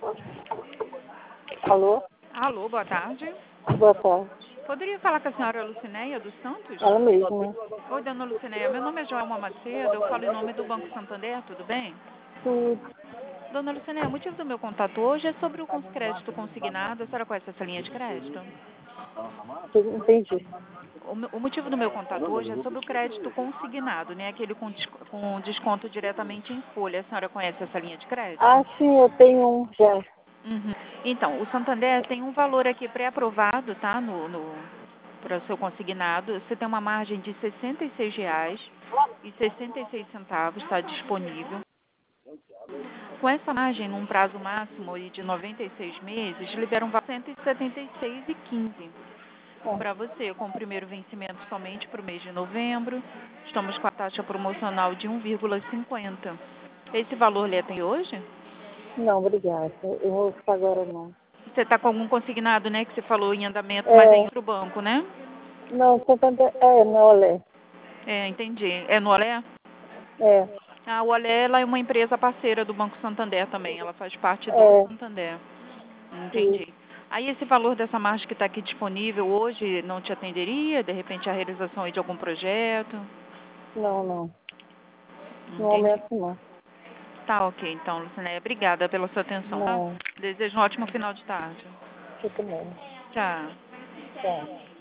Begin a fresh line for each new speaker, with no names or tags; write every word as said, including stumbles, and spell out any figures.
Alô?
Alô, boa tarde.
Boa tarde.
Poderia falar com a senhora Lucinéia dos Santos?
Ela mesma.
Oi, dona Lucinéia. Meu nome é Joelma Macedo. Eu falo em nome do Banco Santander, tudo bem?
Tudo.
Dona Lucinéia, o motivo do meu contato hoje é sobre o cons- crédito consignado. A senhora conhece essa linha de crédito?
Entendi.
O, me- o motivo do meu contato hoje é sobre o crédito consignado, né? Aquele com, des- com desconto diretamente em folha. A senhora conhece essa linha de crédito?
Ah, sim, eu tenho um já.
Uhum. Então, o Santander tem um valor aqui pré-aprovado, tá? No, no, para o seu consignado. Você tem uma margem de sessenta e seis reais e sessenta e seis centavos, está disponível. Com essa margem, num prazo máximo aí de noventa e seis meses, libera um valor de cento e setenta e seis reais e quinze centavos
Ah,
para você, com o primeiro vencimento somente para o mês de novembro. Estamos com a taxa promocional de um vírgula cinquenta. Esse valor lhe atende hoje?
não, obrigada. Eu vou ficar agora não.
Você está com algum consignado, né, que você falou em andamento, mas é
É,
para o banco, né?
não, Santander, é, não, olha.
É, entendi. É no Olé?
É,
Ah, o Olé, ela é uma empresa parceira do Banco Santander também. Ela faz parte do
é,
Santander.
isso.
Entendi. Aí esse valor dessa margem que está aqui disponível hoje não te atenderia? De repente a realização aí de algum projeto?
Não, não. No
Entendi.
momento não.
Tá ok, então, Lucinéia. Obrigada pela sua atenção, tá?
Não,
Desejo um ótimo final de tarde.
fica mesmo.
Tchau.
Tá.